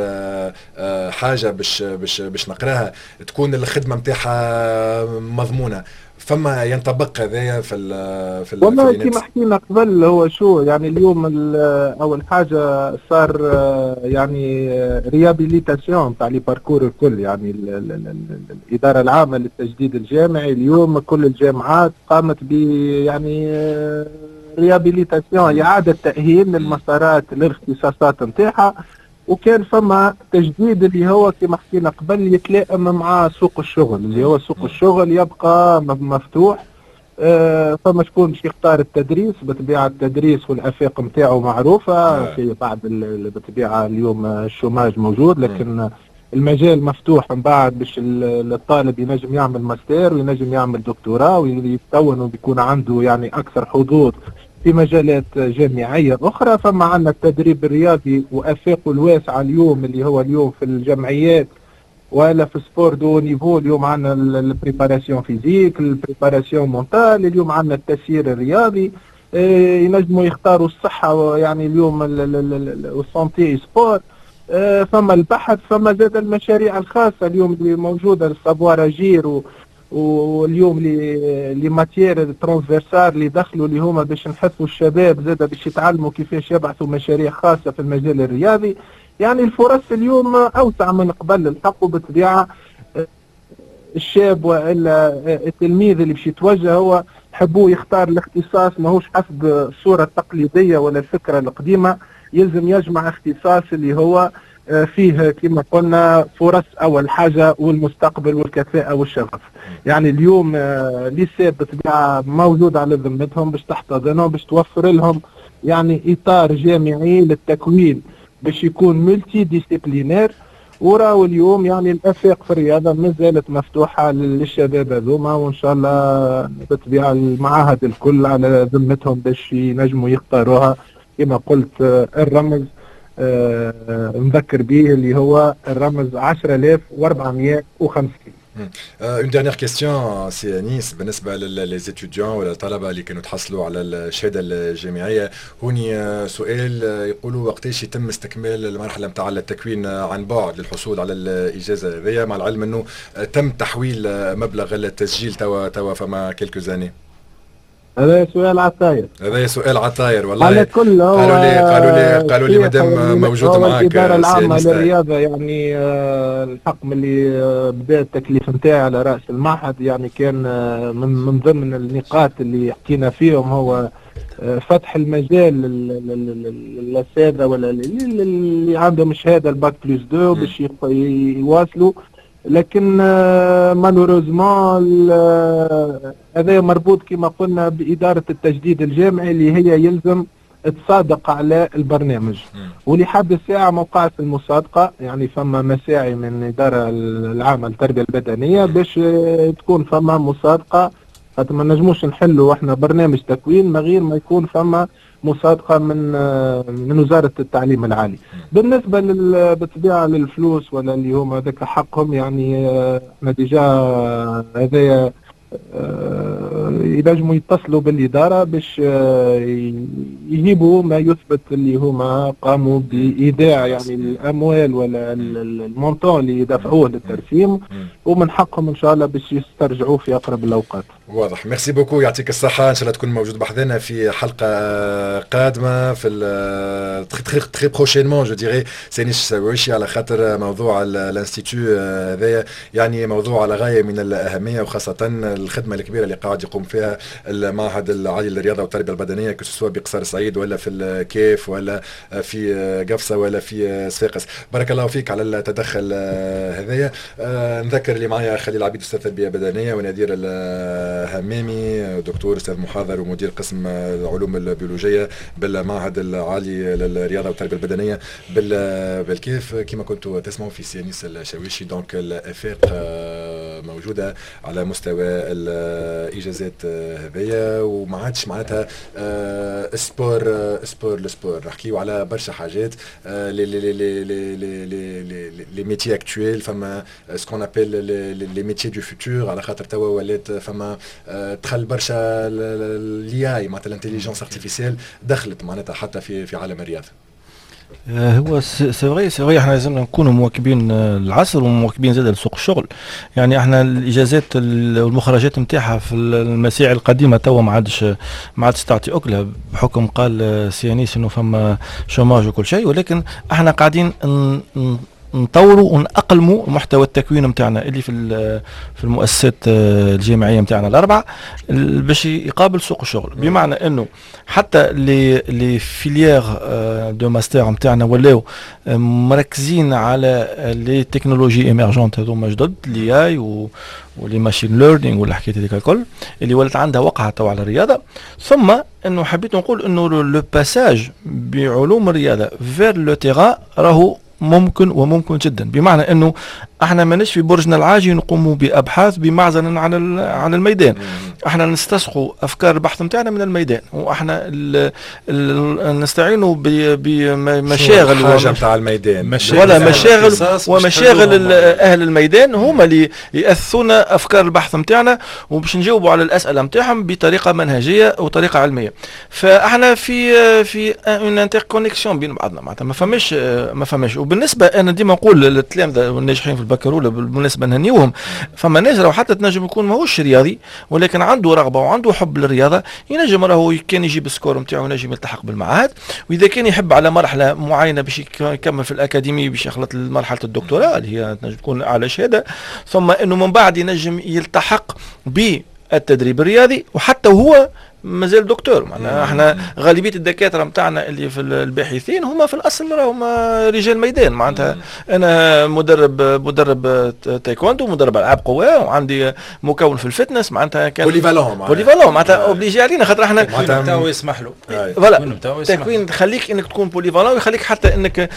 حاجه باش باش باش نقراها تكون الخدمه نتاعها مضمونه. فما ينطبق هذايا في ال في والله كيما حكينا قبل. هو شو يعني اليوم اول حاجه صار يعني ريابيليتاسيون تاع لي باركور الكل، يعني ال ال ال الاداره العامه للتجديد الجامعي اليوم كل الجامعات قامت ب يعني ريابيليتاسيون، اعاده تاهيل للمسارات الاختصاصات نتاعها، وكان فما تجديد اللي هو كما حكينا قبل يتلائم مع سوق الشغل اللي هو سوق الشغل يبقى مفتوح. آه فما شكون باش يختار التدريس، بطبيعه التدريس والافاق نتاعو معروفه، في بعض بطبيعه اليوم الشوماج موجود، لكن المجال مفتوح من بعد باش الطالب ينجم يعمل ماستر وينجم يعمل دكتوراه ويتكون وبيكون عنده يعني اكثر حظوظ في مجالات جامعيه اخرى. فما عندنا التدريب الرياضي وافاقه الواسعه اليوم اللي هو اليوم في الجمعيات ولا في سبور دو نيفو. اليوم عندنا البريباراسيون فيزيك، البريباراسيون مونتال، اليوم عندنا التسيير الرياضي، ينجموا يختاروا الصحه يعني اليوم والسونتي سبور. فما البحث، فما زاد المشاريع الخاصه اليوم اللي موجوده السافوار اجير، واليوم لي لي ماتيير ترانسفيرسال اللي دخلوا اللي هما باش نحثوا الشباب زاد باش يتعلموا كيفاش يبعثوا مشاريع خاصه في المجال الرياضي. يعني الفرص اليوم اوسع من قبل الحق، وبالطبيعه الشاب والا التلميذ اللي باش يتوجه هو حبوه يختار الاختصاص ماهوش حسب الصوره التقليديه ولا الفكره القديمه، يلزم يجمع اختصاص اللي هو فيه كما قلنا فرص اول حاجه والمستقبل والكفاءه والشغف. يعني اليوم ليسات بطبيعه موجود على ذمتهم باش تحتضنهم باش توفر لهم يعني اطار جامعي للتكوين باش يكون ملتي ديسيبلينير. وراو اليوم يعني الافاق في الرياضه ما زالت مفتوحه للشباب هذوما، وان شاء الله بطبيعه المعاهد الكل على ذمتهم باش ينجموا يختاروها كما قلت الرمز نذكر به اللي هو الرمز عشرة آلاف وأربعمائة وخمسين. اون ديرنيير كيستيون سي انيس بالنسبه للزيتيديون ولا الطلبه اللي كانوا تحصلوا على الشهاده الجامعيه، هوني سؤال يقولوا وقتاش يتم استكمال المرحله نتاع التكوين عن بعد للحصول على الاجازه هذيا، مع العلم انه تم تحويل مبلغ التسجيل توا توا فما كيلكو زاني. هذا سؤال عطاير هذا سؤال عطاير والله. على كل قالوا لي قالوا لي قالوا لي مادام موجود معك الاداره العامه للرياضه يعني آه الحكم اللي آه بدا التكليف نتاعي على راس المعهد، يعني كان آه من من ضمن النقاط اللي حكينا فيهم هو آه فتح المجال للساده ولا اللي عندهم شهاده الباك بلس دو باش يواصلوا، لكن مالوروزمون هذا مربوط كما قلنا بإدارة التجديد الجامعي اللي هي يلزم تصادق على البرنامج، ولحد الساعة ما وقعت المصادقة، يعني فما مساعي من الإدارة العامة للتربية البدنية باش تكون فما مصادقة، خاطر ما نجموش نحلوا احنا برنامج تكوين من غير ما يكون فما مصادقة من من وزارة التعليم العالي. بالنسبة بالطبيعة للفلوس ولا اللي هم هذاك حقهم، يعني احنا ديجا هذايا ينجموا يتصلوا بالإدارة باش يجيبوا ما يثبت اللي هما قاموا بإيداع يعني الأموال ولا المونطون اللي يدفعوه للترسيم، ومن حقهم إن شاء الله باش يسترجعوه في أقرب الأوقات. واضح. ميرسي بوكو، يعطيك الصحة، إن شاء الله تكون موجود بحذنا في حلقة قادمة في تري تري بروشينمون جو ديري سانيس ساويشي، على خاطر موضوع الانستيتو هذايا يعني موضوع على غاية من الأهمية، وخاصة الخدمة الكبيرة اللي قاعد يقوم فيها المعهد العالي للرياضة والتربية البدنية، كسوا بقصر سعيد ولا في الكيف ولا في قفصة ولا في صفاقس. بارك الله فيك على التدخل هذايا. نذكر اللي معايا خليل عبيد أستاذ تربية بدنية، ونادير همامي دكتور استاذ محاضر ومدير قسم العلوم البيولوجيه بالمعهد العالي للرياضه والتربيه البدنيه بالكيف. كما كنتوا تسمعوا في سيانيس الشاويشي، دونك الافاق موجوده على مستوى الاجازات هذيا، وما عادش معناتها سبور سبور لسبور، نحكيو على برشا حاجات لي لي لي لي لي لي لي ميتي اكطويل، فما سكون ابيل لي ميتي دو فوتور، على خاطر توا ولات فما دخل برشا الاي اي معناتها الانتيليجنس ارتيفيسيال دخلت معناتها حتى في في عالم الرياضه. هو سي فغي سي فغي احنا لازمنا نكونوا مواكبين العصر ومواكبين زاد لسوق الشغل، يعني احنا الاجازات والمخرجات نتاعها في المساعي القديمه توا ما عادش ما عادش تعطي اكلها، بحكم قال سيانيس انه فما شوماج وكل شيء، ولكن احنا قاعدين نطوروا ونأقلموا محتوى التكوين نتاعنا اللي في في المؤسسات الجامعيه نتاعنا الاربعه باش يقابل سوق الشغل، بمعنى انه حتى لي لي فيليير دو ماستر نتاعنا ولاو مركزين على لي تكنولوجي ايمرجونت هذوما جدد، لي اي ولي ماشين ليرنينغ والحكايه هذيك الكل اللي ولات عندها وقعه تو على الرياضه. ثم انه حبيت نقول انه لو باساج بعلوم الرياضه فير لو تيران راهو ممكن وممكن جدا، بمعنى انه احنا ماناش في برجنا العاجي نقوموا بابحاث بمعزل عن عن الميدان، احنا نستسقوا افكار البحث نتاعنا من الميدان، واحنا ال ال نستعينوا بمشاغل حاجه نتاع الميدان ولا مشاغل ومشاغل اهل الميدان هما اللي ياثرونا افكار البحث نتاعنا، وباش نجاوبوا على الاسئله نتاعهم بطريقه منهجيه وطريقه علميه. فاحنا في في ان انتر كونيكسيون بين بعضنا، معناتها ما فماش ما فماش. وبالنسبه انا ديما نقول للتلامذه والناجحين في البكالوريا بالمناسبه نهنيوهم، فما ناس راهو حتى تنجم يكون ماهوش رياضي ولكن عنده رغبه وعنده حب للرياضه، ينجم راهو كان يجيب السكور نتاعو ينجم يلتحق بالمعهد، واذا كان يحب على مرحله معينه باش يكمل في الاكاديمي باش يخلط لمرحله الدكتوراه اللي هي تنجم تكون اعلى شهاده، ثم انه من بعد ينجم يلتحق بالتدريب الرياضي وحتى هو مازال دكتور. معناها احنا غالبيه الدكاتره نتاعنا اللي في الباحثين هما في الاصل راهم رجال ميدان، معناتها انا مدرب مدرب تايكوندو، مدرب العاب قوى، وعندي مكون في الفتنس، معناتها كان بوليفالون بوليفالون معناتها اوبليجي علينا، خاطر احنا التكوين نتاعو يسمح له فوالا التكوين تخليك انك تكون بوليفالون، ويخليك حتى انك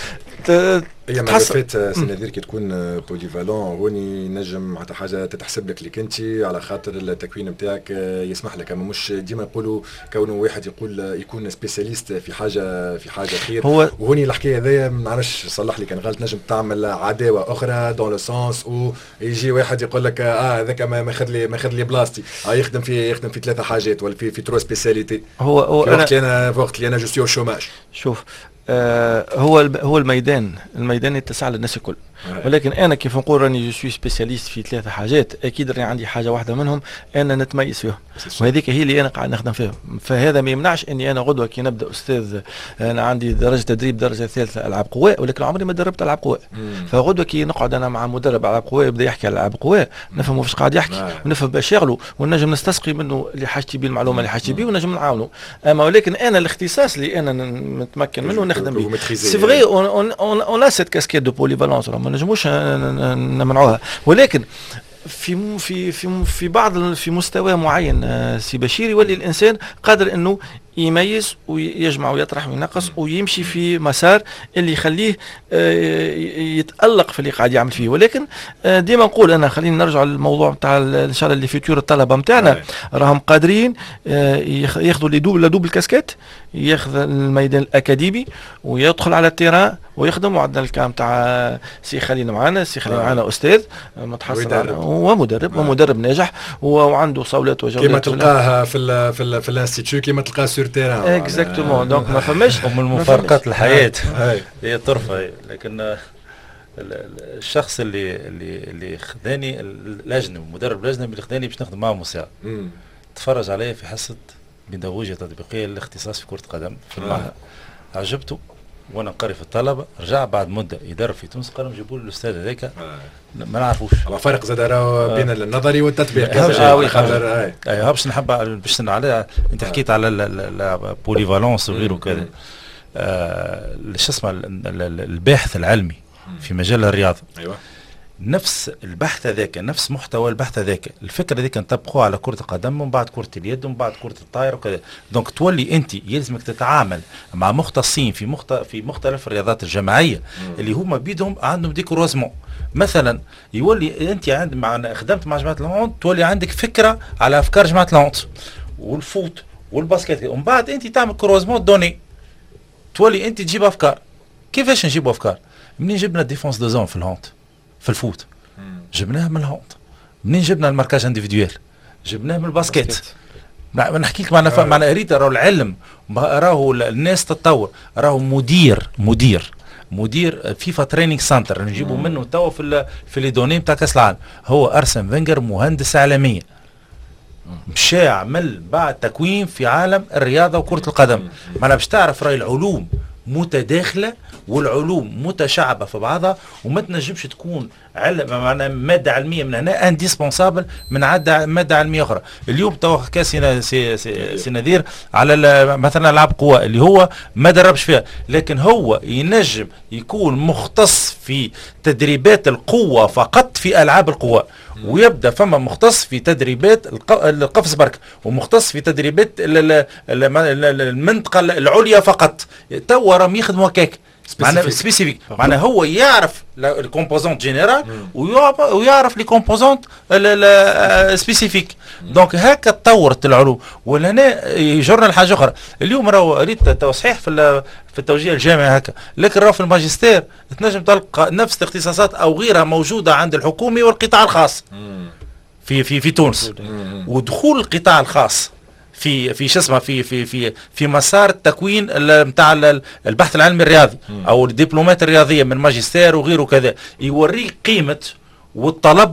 هي ملفات سنادير كي تكون بوليفالون هوني نجم حتى حاجه تتحسب لك لك انت على خاطر التكوين نتاعك يسمح لك. اما مش ديما يقولوا كونه واحد يقول يكون سبيسياليست في حاجه في حاجه خير. هو وهوني الحكايه هذيا ما نعرفش صلح لي كان غلط نجم تعمل عداوه اخرى دون لو سونس او يجي واحد يقول لك اه هذاك ما ماخذ لي ماخذ لي بلاصتي اه يخدم في يخدم في ثلاثه حاجات ولا في في ترو سبيسياليتي. هو هو في وقت اللي انا في وقت اللي انا جو سي او شوماج. شوف آه هو هو الميدان الميدان يتسع للناس الكل، ولكن انا كيف نقول راني جو سوي سبيسياليست في ثلاثه حاجات، اكيد راني عندي حاجه واحده منهم انا نتميز فيهم، وهذيك هي اللي انا قاعد نخدم فيها. فهذا ما يمنعش اني انا غدوه كي نبدا استاذ، انا عندي درجه تدريب درجه ثالثه العاب قوى، ولكن عمري ما دربت العاب قوى. فغدوه كي نقعد انا مع مدرب العاب قوى يبدا يحكي على العاب قوى نفهم واش قاعد يحكي ونفهم باش يغلو، ونجم نستسقي منه اللي حاجتي به المعلومه اللي حاجتي به ونجم نعاونوا. اما ولكن انا الاختصاص اللي انا متمكن منه ونخدم به. سي فغي اون اون ا سيت كاسكيت دو بوليفالونس ما نجموش نمنعوها، ولكن في في في في بعض في مستوى معين سي بشير يولي الانسان قادر انه يميز ويجمع ويطرح وينقص ويمشي في مسار اللي يخليه يتألق في اللي قاعد يعمل فيه. ولكن ديما نقول انا خلينا نرجع للموضوع نتاع ان شاء الله اللي فيتور الطلبه نتاعنا راهم قادرين ياخذوا لي دوبل دوبل كاسكيت، ياخذ الميدان الاكاديمي ويدخل على التيران ويخدم. وعندنا الكام تاع سي خليل معنا، سي خليل معنا استاذ متحصل ومدرب ومدرب ناجح وعنده صولات وجولات كما تلقاها في ال في ال في الانستيتيو كما تلقاها سور تيران اكزاكتومون. دونك ما فماش من مفارقات الحياه هي طرفه. لكن الشخص اللي اللي اللي خذاني الاجنبي المدرب الاجنبي اللي خذاني باش نخدم معه موسيقى تفرج عليا في حصه بيداغوجيا تطبيقيه للاختصاص في كره قدم في المعهد، عجبته وانا نقري في الطلبه. رجع بعد مده يدرب في تونس، قالوا جيبوا له الاستاذ هذاك ما نعرفوش. فرق زاد راهو بين النظري والتطبيق. اه خاطر اي باش نحب باش على انت حكيت على البوليفالونس وغيره كذا. شو اسمه الباحث العلمي في مجال الرياضه. ايوه نفس البحث هذاك، نفس محتوى البحث هذاك، الفكره هذيك نطبقوها على كره القدم ومن بعد كره اليد ومن بعد كره الطائره وكذا. دونك تولي انت يلزمك تتعامل مع مختصين في مخت... في مختلف الرياضات الجماعيه مم. اللي هما بيدهم عندهم ديك روزمون. مثلا يولي انت عند مع خدمت مع جماعه الهوند تولي عندك فكره على افكار جماعه الهوند والفوت والباسكت، ومن بعد انت تعمل كروزمون دوني تولي انت تجيب افكار. كيفاش نجيبوا افكار؟ منين جبنا الديفونس دو زون في الهوند في الفوت؟ جبناه من الهوند. منين جبنا الماركاج انديفيدويل؟ جبناه من الباسكيت. نحكي لك معنا معنا اريد راهو العلم راهو الناس تتطور، راهو مدير مدير مدير فيفا تريننج سنتر نجيبوا منه توا في في لي دوني نتاع كاس العالم. هو ارسن فينجر مهندس عالميه مشى عمل بعد تكوين في عالم الرياضه وكره القدم. معنا باش تعرف راهي العلوم متداخله والعلوم متشعبه في بعضها، وما تنجمش تكون علم معنا ماده علميه من هنا انديسبونسابل من عاده ماده علميه اخرى. اليوم تو حكى سي سي سي نذير على مثلا العاب قوى اللي هو ما دربش فيها، لكن هو ينجم يكون مختص في تدريبات القوه فقط في العاب القوى، ويبدا فما مختص في تدريبات القفز برك، ومختص في تدريبات المنطقه العليا فقط. تو راهم يخدموا هكاك معناها سبيسيفيك، معناها هو يعرف الكومبوزونت جينيرال ويعرف لي كومبوزونت سبيسيفيك. دونك هكا تطورت العلوم. ولهنا يجرنا الحاجه اخرى. اليوم راهو ريت تصحيح في في التوجيه الجامعي هكا، لكن راهو في الماجستير تنجم تلقى نفس الاختصاصات او غيرها موجوده عند الحكومي والقطاع الخاص في في في تونس. ودخول القطاع الخاص في في شو اسمه في في في في مسار التكوين نتاع البحث العلمي الرياضي او الدبلومات الرياضيه من ماجستير وغيره كذا، يوريك قيمه والطلب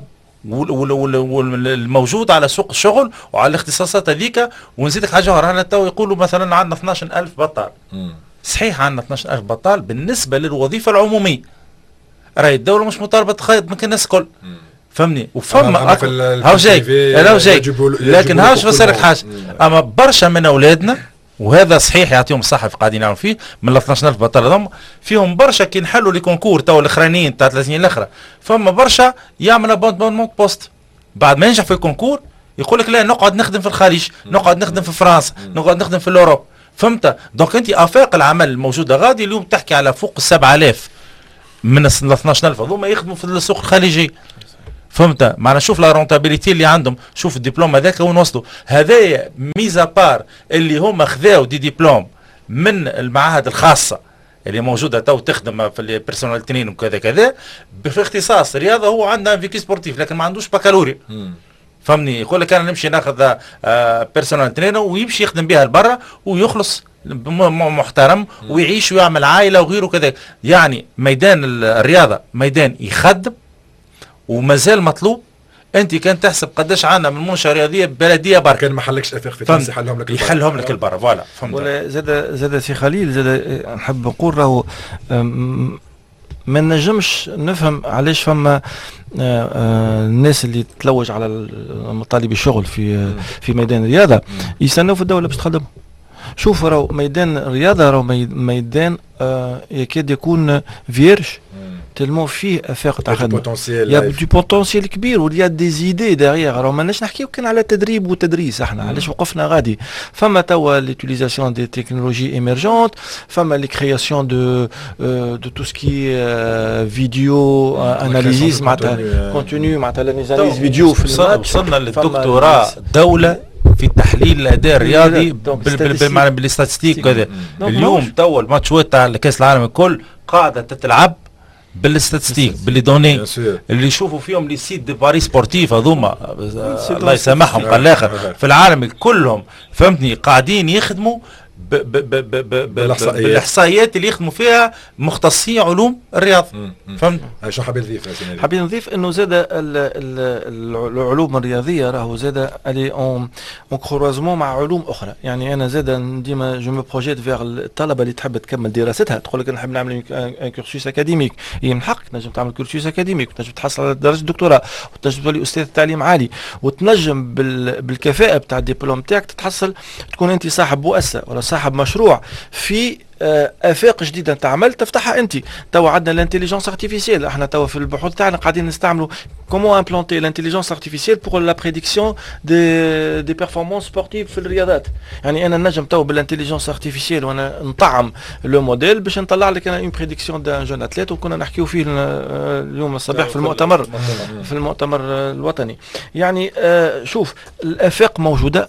والموجود على سوق الشغل وعلى الاختصاصات هذيك. ونزيدك حاجه اخرى، انا تو يقولوا مثلا عندنا اثناش ألف بطال. صحيح عندنا اثناش ألف بطال بالنسبه للوظيفه العموميه، راهي الدوله مش مطالبه تخيط من الناس الكل، فهمني؟ وفما هاو جاي هاو جاي لكن هاوش فسرك حاجه. اما برشا من اولادنا وهذا صحيح يعطيهم الصحه في قاعدين يعملوا فيه من ال اثناش ألف بطل هذوما فيهم برشا كي نحلوا لي كونكور تو الاخرانيين تاع ثلاث سنين الاخرى، فما برشا يعمل ابونمون بوست بعد ما ينجح في الكونكور يقول لك لا نقعد نخدم في الخليج، نقعد نخدم في فرنسا، نقعد نخدم في الاوروب. فهمت؟ دونك انت افاق العمل الموجوده غادي اليوم تحكي على فوق السبعة آلاف من ال اثناش ألف هذوما يخدموا في السوق الخليجي. فهمت معنا؟ شوف لا رونتابيليتي اللي عندهم، شوف الدبلوم هذاك وين وصلوا. هذايا ميزا بار اللي هما خذاو دي دبلوم من المعاهد الخاصه اللي موجوده تو تخدم في البيرسونال تريننج وكذا كذا، في اختصاص رياضه هو عنده فيكي سبورتيف لكن ما عندوش بكالوريا. فهمني؟ يقول لك انا نمشي ناخذ بيرسونال ترينر ويمشي يخدم بها لبرا ويخلص محترم ويعيش ويعمل عائله وغيره كذا. يعني ميدان الرياضه ميدان يخدم ومازال مطلوب. انت كان تحسب قداش عندنا من منشاه رياضيه بلديه برك كان ما حلكش افاق في تونس يحلهم لك يحلهم لك البرا. فوالا فهمت. ولا زاد زاد سي خليل زاد نحب نقول راهو ما نجمش نفهم علاش فما الناس اللي تتلوج على مطالب الشغل في في ميدان الرياضه يستناو في الدوله باش تخدم. شوف راهو ميدان الرياضه راهو ميدان يكاد يكون فيرج تلمو فيه افاق تاع خدمه. يا دو بوتونسيال كبير وليا دي زيدي داريغ. راهو ماناش نحكيو كان على تدريب وتدريس، احنا علاش وقفنا غادي. فما توا ليتيليزاسيون دي تكنولوجي ايمرجونت، فما لي كرياسيون دو دو تو سكي فيديو اناليزيس معناتها كونتوني معناتها لاناليز فيديو في الماتش. وصلنا للدكتوراه دوله في تحليل الاداء الرياضي بالستاتستيك كذا. اليوم توا الماتشات تاع كاس العالم الكل قاعده تتلعب بالستاتستيك باللي دوني اللي يشوفوا فيهم لي سيت دي باري سبورتيف هذوما الله يسامحهم قال الاخر في العالم كلهم. فهمتني؟ قاعدين يخدموا ب ب ب ب بالاحصائيات اللي يخدموا فيها مختصين علوم الرياض. فهمت؟ شنو حابين نضيف؟ حابين نضيف انه زاد العلوم الرياضيه راهو زاد الي اون اون كروازمون مع علوم اخرى. يعني انا زاد ديما جو مو بروجيت فيغ الطلبه اللي تحب تكمل دراستها، تقول لك نحب نعمل ان كورسوس اكاديميك. هي من حقك تنجم تعمل كورسوس اكاديميك وتنجم تحصل على درجه الدكتوراه وتنجم تولي استاذ تعليم عالي وتنجم بالكفاءه بتاع الدبلوم تاعك تتحصل تكون انت صاحب مؤسسه ولا صاحب مشروع في افاق جديده انت عملت تفتحها انت. توا عندنا الانتيليجنس ارتيفيسيال، احنا توا في البحوث تاعنا قاعدين نستعملوا كومون امبلانتي الانتيليجنس ارتيفيسيال بور لا بريديكسيون دي دي بيرفورمانس سبورتيف في الرياضات. يعني انا نجم توا بالانتيليجنس ارتيفيسيال وانا نطعم لو موديل باش نطلع لك انا اون بريديكسيون دان جون اتليت وكنا نحكيو فيه اليوم الصباح في المؤتمر في المؤتمر الوطني. يعني شوف الافاق موجوده.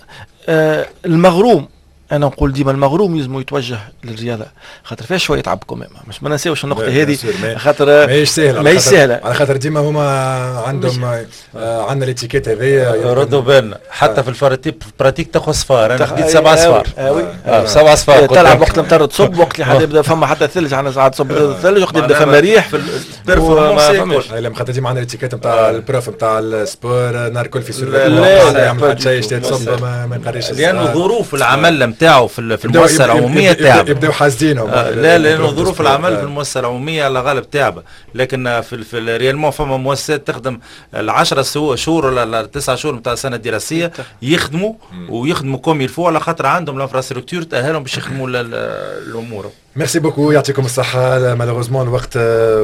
المغروم انا نقول ديما المغروم لازم يتوجه للرياضه خاطر فيها شويه تعبكم مش ما ننساوش النقطه هذه خاطر ماهيش سهله ماهيش سهله على خاطر ديما هما عندهم آه عندنا الاتيكيت هذيا يردوا بالنا حتى آه. في الفراتيب براتيك تاخذ صفار. انا خديت سبع صفار سبع صفار تلعب وقت المطر تصب وقت اللي حد يبدا فما حتى ثلج انا ساعات تصب الثلج وقت يبدا فما ريح في البرفورمانس. لما خاطر ديما عندنا الاتيكيت نتاع البروف نتاع السبور نهار الكل في سور يعمل حتى شيء تصب ما يقريش لانه ظروف العمل نتاعو في المؤسسه العموميه تعب يبداو حاسدينهم. آه لا لانه ظروف العمل في المؤسسه العموميه على غالب تعبه. لكن في في ريالمون فما مؤسسات تخدم العشرة شهور ولا التسع شهور نتاع السنه الدراسيه يخدموا ويخدموا كوم يلفوا على خاطر عندهم الانفراستركتور تاهلهم باش يخدموا الامور. ميرسي بوكو يعطيكم الصحة. مالوغوزمون الوقت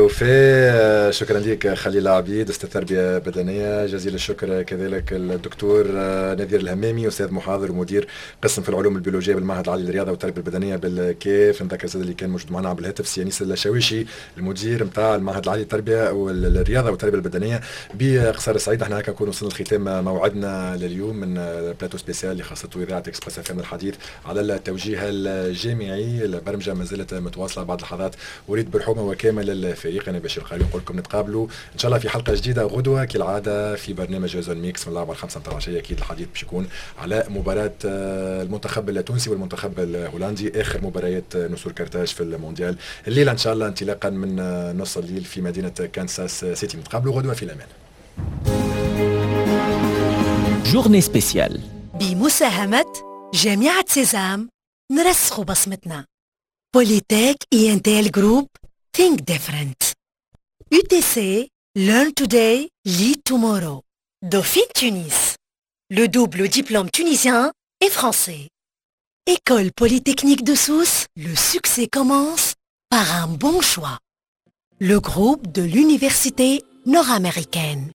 وفي. شكرا لك خليل عبيد أستاذ تربية بدنية. جزيل الشكر كذلك الدكتور نذير الهمامي أستاذ محاضر ومدير قسم في العلوم البيولوجية بالمعهد العالي للرياضة والتربية البدنية بالكيف. نذكر زاد اللي كان موجود معنا بالهاتف سيانيس الشاويشي المدير نتاع المعهد العالي للتربية والرياضة والتربية البدنية بقصر الصعيد. احنا هكا نكون وصلنا لختام موعدنا لليوم من بلاتو سبيسيال اللي خاصته إذاعة إكسبريس اف ام الحديث على التوجيه الجامعي. البرمجة مازال متواصله بعد لحظات. اريد برحومه وكامل الفريق انا بشير قاري نقول لكم نتقابلوا ان شاء الله في حلقه جديده غدوه كالعاده في برنامج زون ميكس من الاربعه الخمسه نتاع العشيه. اكيد الحديث باش يكون على مباراه المنتخب التونسي والمنتخب الهولندي اخر مباريات نسور كرتاج في المونديال الليله ان شاء الله انطلاقا من نص الليل في مدينه كانساس سيتي. نتقابلوا غدوه في الامان. جورني سبيسيال بمساهمه جامعه سيزام نرسخ بصمتنا. Polytech I N T L Group, Think Different. U T C, Learn Today, Lead Tomorrow. Dauphine Tunis. Le double diplôme tunisien et français. École Polytechnique de Sousse, le succès commence par un bon choix. Le groupe de l'université nord-américaine.